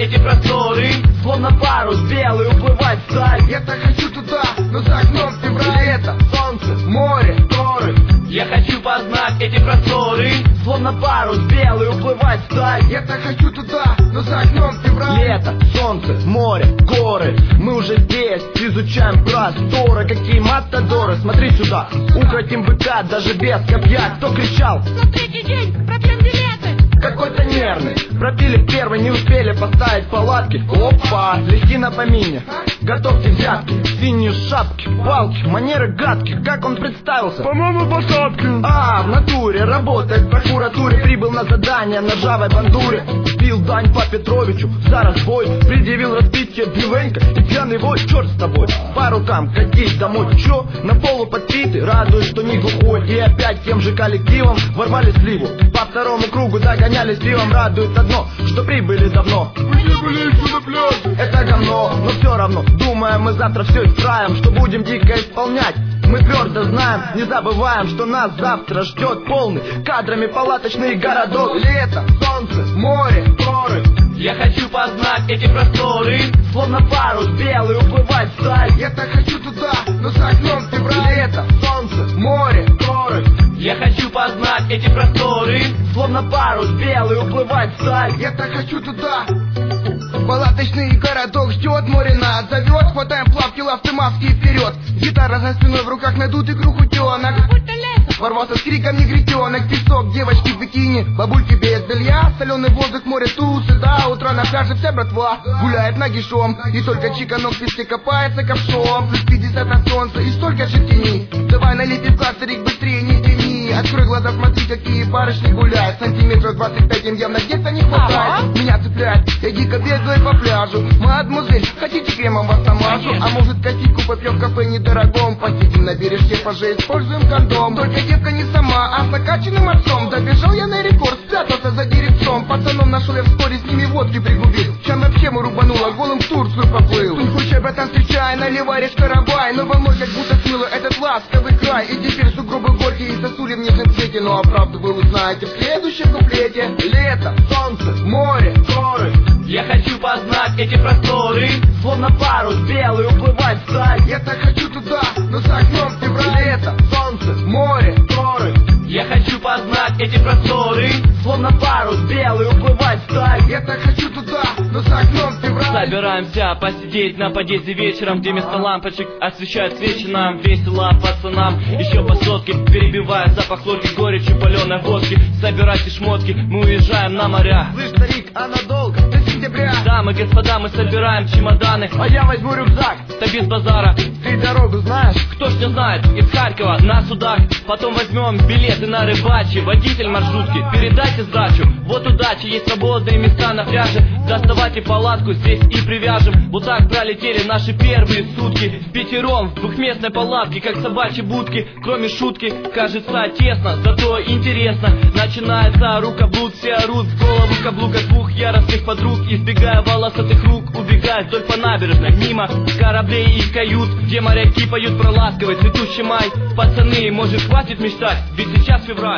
эти просторы, словно парус белый уплывать вдаль. Я так хочу туда, но за окном февраль. Лето, солнце, море, горы. Я хочу познать эти просторы, словно парус белый уплывать вдаль. Я так хочу туда, но за окном февраль. Лето, солнце, море, горы. Мы уже здесь, изучаем просторы. Какие матадоры, смотри сюда. Укротим быка даже без копья. Кто кричал? На третий день пропьем билеты. Какой-то нервный. Пропили первый, не успели поставить палатки. Опа, легки на помине. Готовьте взятки, синие шапки, палки, манеры гадкие. Как он представился? По-моему, посадки. В натуре, работает в прокуратуре. Прибыл на задание на ржавой бандуре. Бил дань по Петровичу за разбой. Предъявил распитие бивенька и пьяный вой. Черт с тобой, по рукам катить домой. Чё, на полу подпиты, радуюсь, что не глухой. И опять тем же коллективом ворвали сливу. По второму кругу догоняли с пивом. Радует одно, что прибыли давно. Мы не были еще на пляже. Это говно, но все равно думаем, мы завтра все исправим. Что будем дико исполнять, мы твердо знаем. Не забываем, что нас завтра ждет полный кадрами палаточный городок. Лето, солнце, море, горы. Я хочу познать эти просторы, словно парус белый уплывать вдаль. Я так хочу туда, но за окном февраль. Лето, солнце, море, горы. Я хочу познать эти просторы, словно парус белый уплывать вдаль. Я так хочу туда. Палаточный городок ждет, море нас зовет. Хватаем плавки, лафты, маски и вперед. Гитара за спиной, в руках надутый круг утенок. Будто лето. Ворвался с криком негритенок. Песок, девочки в бикини, бабульки без белья. Соленый воздух, море, тусы, до утра на пляже вся братва гуляет нагишом. И только чиканок в песке копается ковшом. Плюс 50 на солнце и столько же тени. Давай налепим пластырик быстрее, не тяни. Открой глаза, смотри, какие барышни гуляют. Сантиметров 25 им явно где-то не хватает. Меня цепляет, я дико бегаю по пляжу. Мадемуазель, хотите кремом вас намажу? А может кофейку попьем в кафе недорогом? Посидим на бережке, позже используем кондом. Только девка не сама, а с накачанным отцом. Добежал я на рекорд, спрятался за деревцом. Пацаном нашел я вскоре, с ними водки пригубил. Чем вообще мы рубануло, голым в Турцию поплыл. Тут куча, братан, встречай, наливай речь каравай. Но волной как будто смыло этот ласковый край. И теперь сугробы горькие и сосули в нежном цвете. Но правду вы узнаете в следующем куплете. Лето, солнце, море, горы. Я хочу познать эти просторы, словно парус белый уплывать вдаль. Я так хочу туда, но за окном февраль. Лето, солнце, море, горы. Я хочу познать эти просторы, словно парус белый уплывать вдаль. Я так хочу туда, но за окном февраль. Собираемся посидеть на подъезде вечером, где вместо лампочек освещают свечи нам. Весело пацанам, еще по сотке, перебивая запах хлорки, горечью паленой водки. Собирайте шмотки, мы уезжаем на моря. Слышь, старик, а надолго? До сентября. Дамы, господа, мы собираем чемоданы. А я возьму рюкзак. Да без базара. Ты дорогу знаешь? Кто ж не знает, из Харькова на судах. Потом возьмем билеты на рыбачьи. Водитель маршрутки, передайте сдачу. Вот удачи, есть свободные места на пляже. Доставайте палатку, здесь и привяжем. Вот так пролетели наши первые сутки. Пятером в двухместной палатке, как собачьи будки. Кроме шутки, кажется тесно, зато интересно. Начинается рукоблуд, все орут в голову каблука двух яростных подруг. Избегая волосатых рук, убегая вдоль по набережной. Мимо кораблей и кают, где моряки поют про ласковый цветущий май. Пацаны, может, хватит мечтать, ведь сейчас февраль.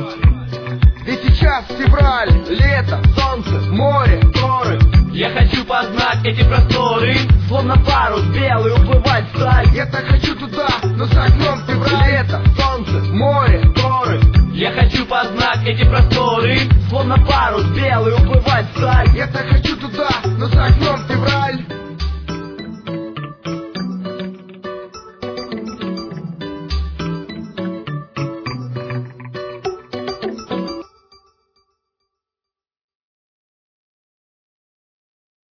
Ведь сейчас февраль, лето, солнце, море, горы. Я хочу познать эти просторы, словно парус белый уплывать вдаль. Я так хочу туда, но за окном февраль. Лето, солнце, море, горы. Я хочу познать эти просторы, словно парус белый уплывать вдаль. Я так хочу туда, но за окном февраль.